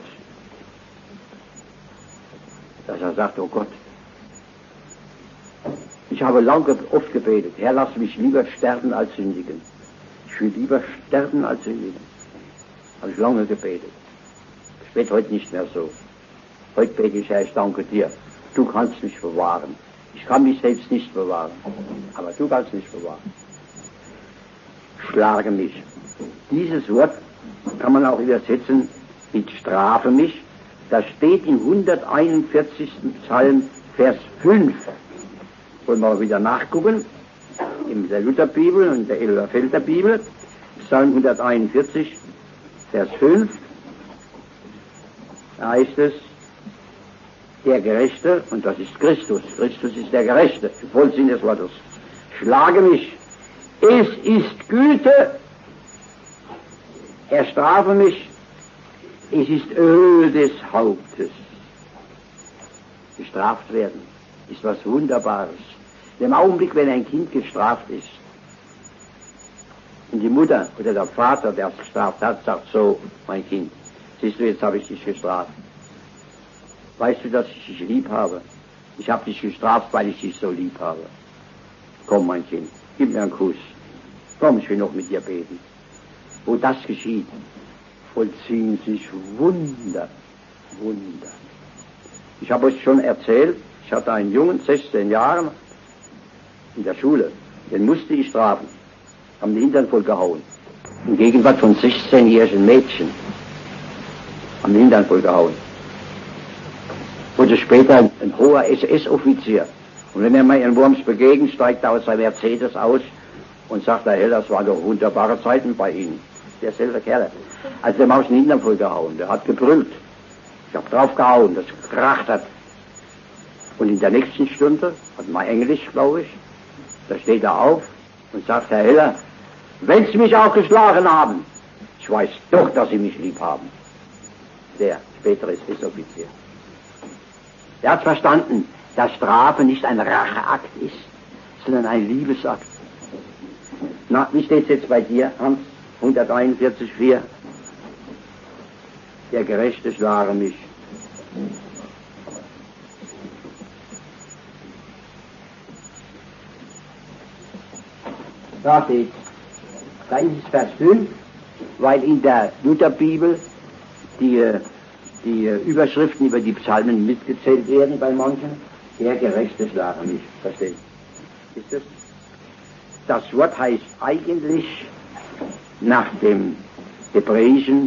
dass er sagt, oh Gott, ich habe lange oft gebetet, Herr, lass mich lieber sterben als sündigen. Ich will lieber sterben als sündigen. Habe ich lange gebetet. Ich bete heute nicht mehr so. Heute bete ich, Herr, ich danke dir. Du kannst mich bewahren. Ich kann mich selbst nicht bewahren, aber du kannst mich bewahren. Schlage mich. Dieses Wort kann man auch übersetzen mit strafe mich. Das steht im 141. Psalm, Vers 5. Wollen wir wieder nachgucken, in der Lutherbibel und der Elberfelder Bibel, Psalm 141, Vers 5, da heißt es, der Gerechte, und das ist Christus, Christus ist der Gerechte, im Vollsinn des Wortes, schlage mich, es ist Güte, er strafe mich, es ist Öl des Hauptes. Gestraft werden ist was Wunderbares. Im Augenblick, wenn ein Kind gestraft ist, und die Mutter oder der Vater, der es gestraft hat, sagt so, mein Kind, siehst du, jetzt habe ich dich gestraft. Weißt du, dass ich dich lieb habe? Ich habe dich gestraft, weil ich dich so lieb habe. Komm, mein Kind, gib mir einen Kuss. Komm, ich will noch mit dir beten. Wo das geschieht, vollziehen sich Wunder, Wunder. Ich habe euch schon erzählt, ich hatte einen Jungen, 16 Jahre, in der Schule, den musste ich strafen. Haben den Hintern voll gehauen. In Gegenwart von 16-jährigen Mädchen. Haben den Hintern voll gehauen. Wurde später ein hoher SS-Offizier. Und wenn er mal in Worms begegnet, steigt er aus seinem Mercedes aus und sagt, Herr Heller, das waren doch wunderbare Zeiten bei Ihnen. Derselbe Kerl. Also der Maus den Hintern voll gehauen, der hat gebrüllt. Ich habe drauf gehauen, das gekracht hat. Und in der nächsten Stunde, hat mal Englisch, glaube ich, da steht er auf und sagt, Herr Heller, wenn Sie mich auch geschlagen haben, ich weiß doch, dass Sie mich lieb haben. Der spätere SS-Offizier. Er hat verstanden, dass Strafe nicht ein Racheakt ist, sondern ein Liebesakt. Na, wie steht es jetzt bei dir, Hans? 141,4. Der Gerechte schlage mich. Da steht, da ist es Vers 5, weil in der Lutherbibel die Überschriften über die Psalmen mitgezählt werden bei manchen. Der Gerechte schlage mich. Versteht? Ist das? Das Wort heißt eigentlich nach dem Hebräischen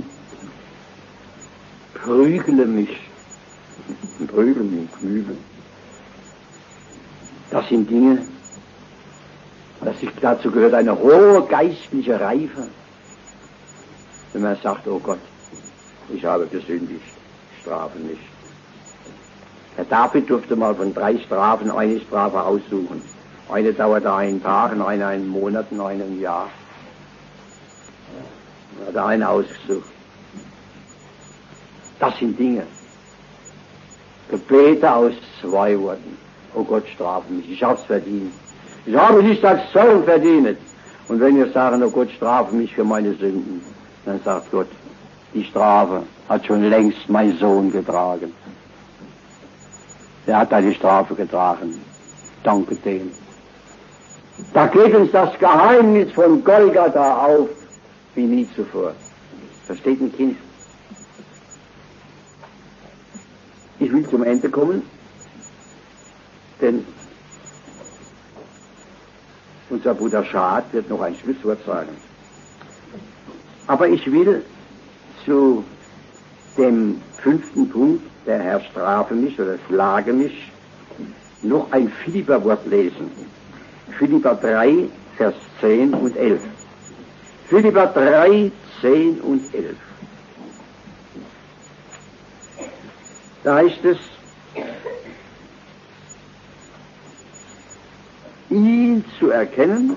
prügle mich. Prügeln und knügeln. Das sind Dinge, dazu gehört eine hohe geistliche Reife, wenn man sagt, oh Gott, ich habe gesündigt, strafe mich. Herr David durfte mal von 3 Strafen eine Strafe aussuchen. Eine dauerte einen Tag, eine einen Monat und eine ein Jahr. Er hat eine ausgesucht. Das sind Dinge. Gebete aus 2 Worten. Oh Gott, strafe mich, ich hab's verdient. Ich habe nicht als Zoll verdient. Und wenn wir sagen, oh Gott, strafe mich für meine Sünden, dann sagt Gott, die Strafe hat schon längst mein Sohn getragen. Er hat deine Strafe getragen. Danke dem. Da geht uns das Geheimnis von Golgatha auf, wie nie zuvor. Versteht ein Kind? Ich will zum Ende kommen, denn unser Bruder Schad wird noch ein Schlusswort sagen. Aber ich will zu dem 5. Punkt, der Herr strafe mich oder schlage mich, noch ein Philipperwort lesen. Philipper 3, Vers 10 und 11. Philipper 3, 10 und 11. Da heißt es, ihn zu erkennen,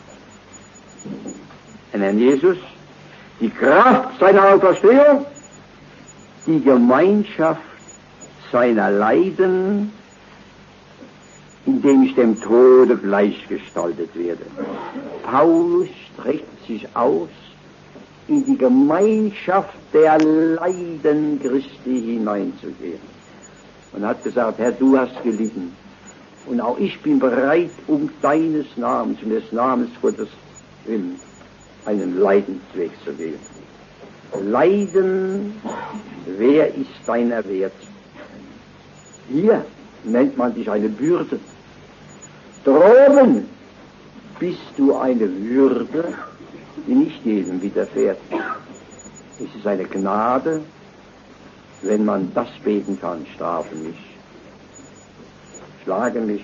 den Herrn Jesus, die Kraft seiner Auferstehung, die Gemeinschaft seiner Leiden, indem ich dem Tode gleichgestaltet werde. Paulus streckt sich aus, in die Gemeinschaft der Leiden Christi hineinzugehen. Und hat gesagt, Herr, du hast gelitten. Und auch ich bin bereit, um deines Namens und des Namens Gottes willen, einen Leidensweg zu gehen. Leiden, wer ist deiner wert? Hier nennt man dich eine Bürde. Droben bist du eine Würde, die nicht jedem widerfährt. Es ist eine Gnade, wenn man das beten kann, strafe mich, schlage mich,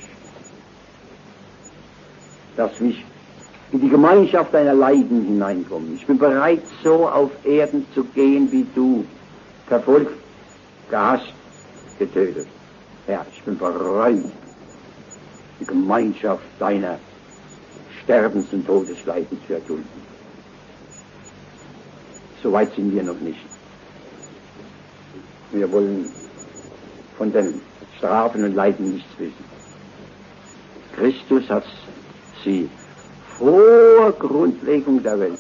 dass mich in die Gemeinschaft deiner Leiden hineinkommen. Ich bin bereit, so auf Erden zu gehen, wie du, verfolgt, gehasst, getötet. Herr, ich bin bereit, die Gemeinschaft deiner Sterbens- und Todesleiden zu erdulden. So weit sind wir noch nicht. Wir wollen von den Strafen und Leiden nichts wissen. Christus hat sie vor Grundlegung der Welt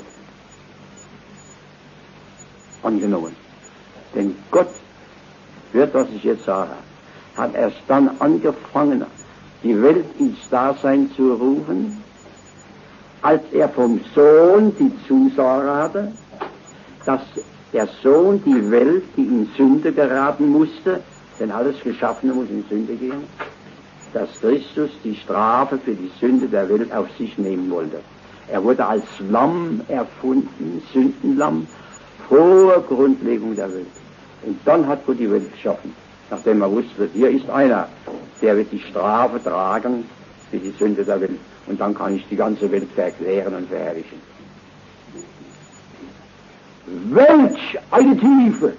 angenommen. Denn Gott, hört, was ich jetzt sage, hat erst dann angefangen, die Welt ins Dasein zu rufen, als er vom Sohn die Zusage hatte, dass der Sohn die Welt, die in Sünde geraten musste, denn alles Geschaffene muss in Sünde gehen, dass Christus die Strafe für die Sünde der Welt auf sich nehmen wollte. Er wurde als Lamm erfunden, Sündenlamm, vor Grundlegung der Welt. Und dann hat Gott die Welt geschaffen, nachdem er wusste, hier ist einer, der wird die Strafe tragen für die Sünde der Welt. Und dann kann ich die ganze Welt verklären und verherrlichen. Welch eine Tiefe!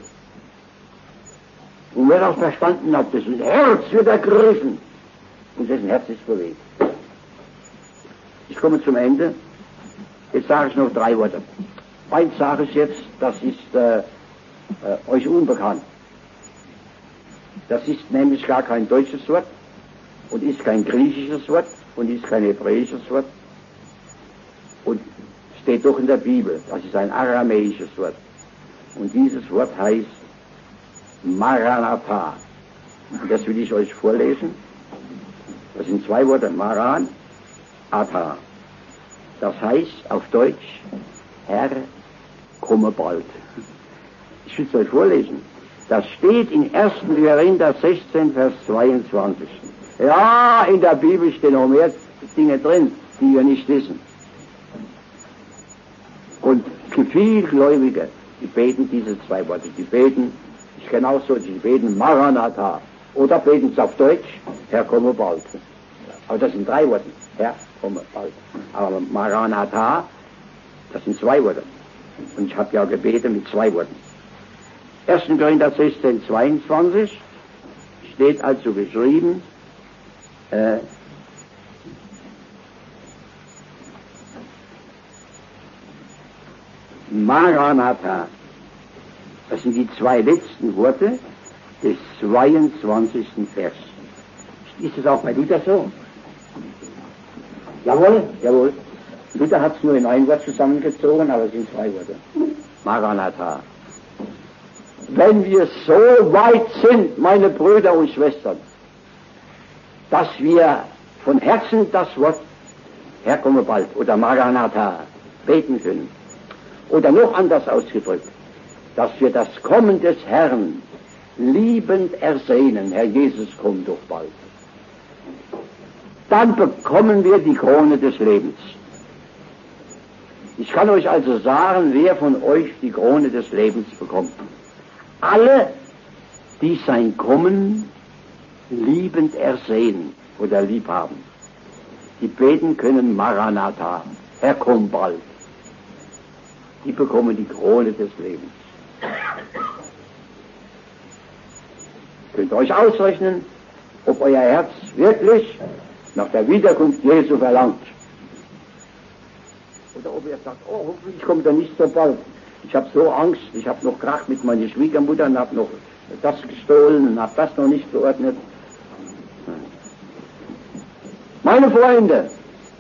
Und wer das verstanden hat, dessen Herz wird ergriffen und dessen Herz ist bewegt. Ich komme zum Ende. Jetzt sage ich noch 3 Worte. Eins sage ich jetzt, das ist euch unbekannt. Das ist nämlich gar kein deutsches Wort und ist kein griechisches Wort und ist kein hebräisches Wort und steht doch in der Bibel. Das ist ein aramäisches Wort. Und dieses Wort heißt Maranatha. Und das will ich euch vorlesen. Das sind zwei Worte, Maran, Atha. Das heißt auf Deutsch, Herr, komme bald. Ich will es euch vorlesen. Das steht in 1. Korinther 16, Vers 22. Ja, in der Bibel stehen noch mehr Dinge drin, die wir nicht wissen. Und für viele Gläubige, die beten diese zwei Worte. Die beten, ich kenne auch solche, die beten Maranatha. Oder beten es auf Deutsch, Herr, komme bald. Aber das sind drei Worte. Herr, komme bald. Aber Maranatha, das sind zwei Worte. Und ich habe ja gebetet mit zwei Worten. 1. Korinther 16, 22 steht also geschrieben, Maranatha. Das sind die zwei letzten Worte des 22. Vers. Ist es auch bei Luther so? Jawohl, jawohl. Luther hat es nur in ein Wort zusammengezogen, aber es sind zwei Worte. Maranatha. Wenn wir so weit sind, meine Brüder und Schwestern, dass wir von Herzen das Wort Herr, komme bald oder Maranatha beten können, oder noch anders ausgedrückt, dass wir das Kommen des Herrn liebend ersehnen, Herr Jesus, komm doch bald, dann bekommen wir die Krone des Lebens. Ich kann euch also sagen, wer von euch die Krone des Lebens bekommt. Alle, die sein Kommen liebend ersehen oder lieb haben, die beten können Maranatha, Herr, komm bald. Die bekommen die Krone des Lebens. Könnt ihr euch ausrechnen, ob euer Herz wirklich nach der Wiederkunft Jesu verlangt. Oder ob ihr sagt, oh, hoffentlich kommt er nicht so bald. Ich habe so Angst, ich habe noch Krach mit meiner Schwiegermutter und habe noch das gestohlen und habe das noch nicht geordnet. Meine Freunde,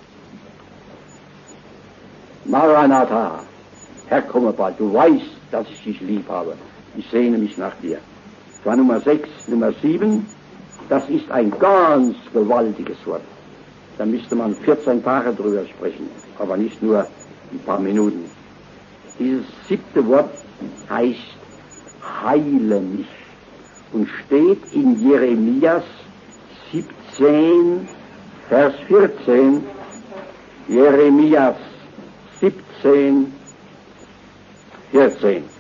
Maranatha, Herr, komme bald, du weißt, dass ich dich lieb habe. Ich sehne mich nach dir. Das war Nummer 6, Nummer 7, das ist ein ganz gewaltiges Wort. Da müsste man 14 Tage drüber sprechen, aber nicht nur ein paar Minuten. Dieses 7. Wort heißt, heile mich, und steht in Jeremias 17, Vers 14, Jeremias 17, 14.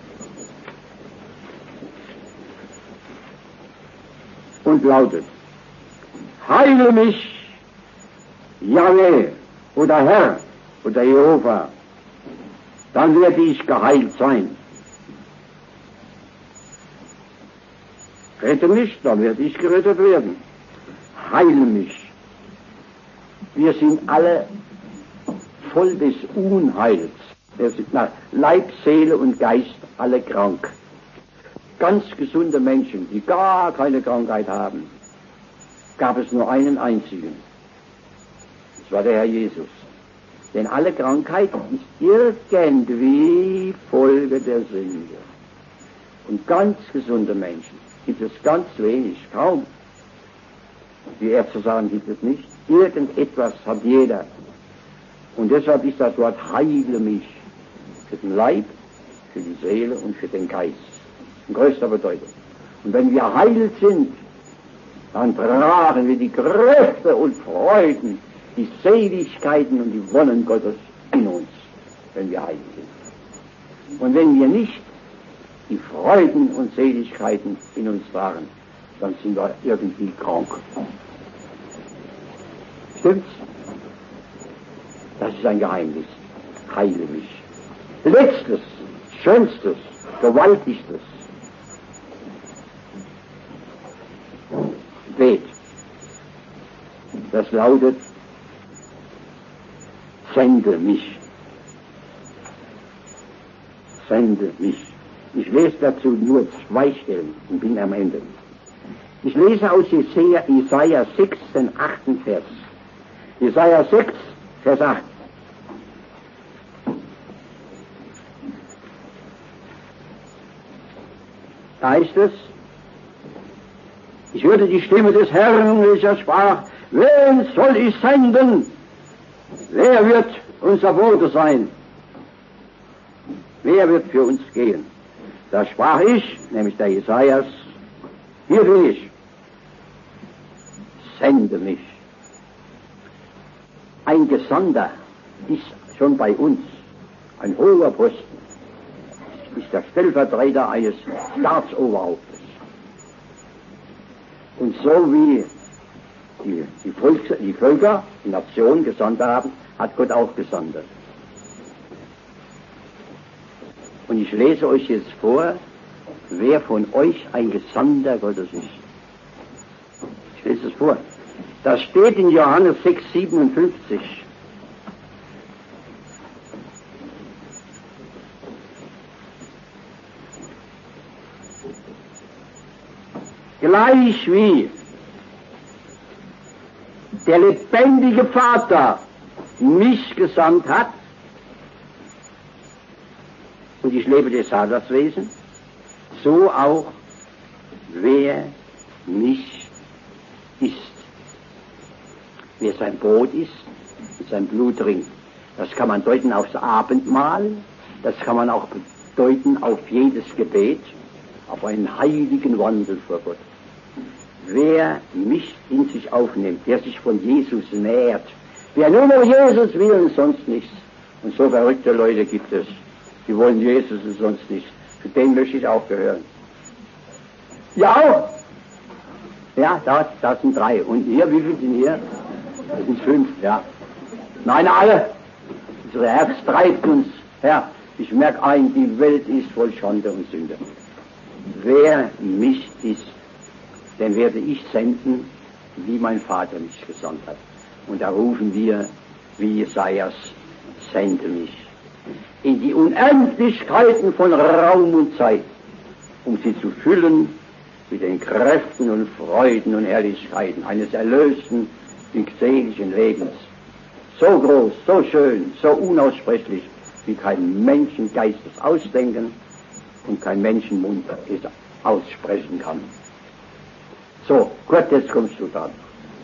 Und lautet, heile mich, Jahwe oder Herr oder Jehova, dann werde ich geheilt sein. Rette mich, dann werde ich gerettet werden. Heile mich. Wir sind alle voll des Unheils. Wir sind nach Leib, Seele und Geist alle krank. Ganz gesunde Menschen, die gar keine Krankheit haben, gab es nur einen einzigen. Das war der Herr Jesus. Denn alle Krankheit ist irgendwie Folge der Sünde. Und ganz gesunde Menschen gibt es ganz wenig, kaum. Die Ärzte sagen, gibt es nicht. Irgendetwas hat jeder. Und deshalb ist das Wort heile mich für den Leib, für die Seele und für den Geist in größter Bedeutung. Und wenn wir heil sind, dann tragen wir die Kräfte und Freuden, die Seligkeiten und die Wonnen Gottes in uns, wenn wir heil sind. Und wenn wir nicht die Freuden und Seligkeiten in uns tragen, dann sind wir irgendwie krank. Stimmt's? Das ist ein Geheimnis. Heile mich. Letztes, schönstes, gewaltigstes. Bet. Das lautet, sende mich. Sende mich. Ich lese dazu nur 2 Stellen und bin am Ende. Ich lese aus Jesaja 6, den 8. Vers. Jesaja 6, Vers 8. Da heißt es, ich hörte die Stimme des Herrn, welcher sprach, wen soll ich senden? Wer wird unser Bote sein? Wer wird für uns gehen? Da sprach ich, nämlich der Jesajas, hier bin ich, sende mich. Ein Gesandter ist schon bei uns ein hoher Posten, ist der Stellvertreter eines Staatsoberhauptes. Und so wie die Völker, die Nationen gesandt haben, hat Gott auch gesandt. Und ich lese euch jetzt vor, wer von euch ein Gesandter Gottes ist. Ich lese es vor. Das steht in Johannes 6,57. Gleich wie der lebendige Vater mich gesandt hat, und ich lebe des Vaters Wesen, so auch wer mich isst. Wer sein Brot isst und sein Blut trinkt. Das kann man deuten aufs Abendmahl, das kann man auch deuten auf jedes Gebet, auf einen heiligen Wandel vor Gott. Wer mich in sich aufnimmt, der sich von Jesus nährt, wer nur noch Jesus will und sonst nichts. Und so verrückte Leute gibt es, die wollen Jesus und sonst nichts. Zu denen möchte ich auch gehören. Ja auch. Ja, da sind 3. Und hier, wie viele sind hier? Das sind 5, ja. Nein, alle. Unser Herz treibt uns. Herr, ich merke ein, die Welt ist voll Schande und Sünde. Wer mich isst, den werde ich senden, wie mein Vater mich gesandt hat. Und da rufen wir, wie Jesajas, sende mich in die Unendlichkeiten von Raum und Zeit, um sie zu füllen mit den Kräften und Freuden und Herrlichkeiten eines erlösten, glückseligen Lebens. So groß, so schön, so unaussprechlich, wie kein Menschengeist es ausdenken und kein Menschenmund es aussprechen kann. So, Gott, jetzt kommst du dran.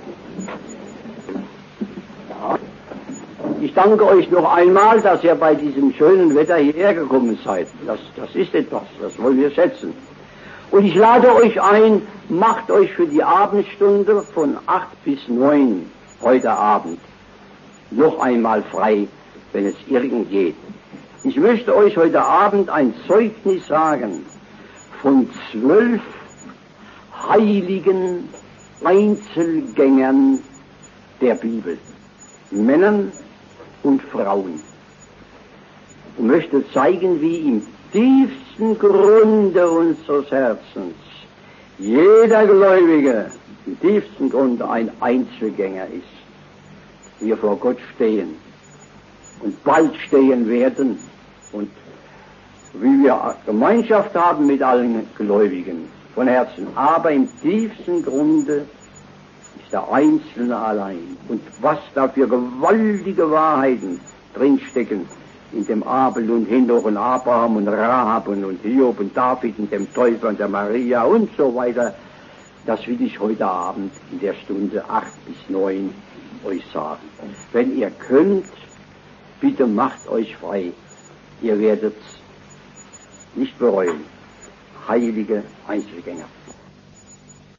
Ja. Ich danke euch noch einmal, dass ihr bei diesem schönen Wetter hierher gekommen seid. Das ist etwas, das wollen wir schätzen. Und ich lade euch ein, macht euch für die Abendstunde von 8 bis 9 heute Abend noch einmal frei, wenn es irgend geht. Ich möchte euch heute Abend ein Zeugnis sagen von 12 heiligen Einzelgängern der Bibel, Männern und Frauen, und möchte zeigen, wie im tiefsten Grunde unseres Herzens jeder Gläubige im tiefsten Grunde ein Einzelgänger ist. Wir vor Gott stehen und bald stehen werden und wie wir Gemeinschaft haben mit allen Gläubigen von Herzen, aber im tiefsten Grunde ist der Einzelne allein. Und was da für gewaltige Wahrheiten drinstecken in dem Abel und Henoch und Abraham und Rahab und Hiob und David und dem Täufer und der Maria und so weiter, das will ich heute Abend in der Stunde 8 bis 9 euch sagen. Wenn ihr könnt, bitte macht euch frei. Ihr werdet nicht bereuen. Heilige Einzelgänger.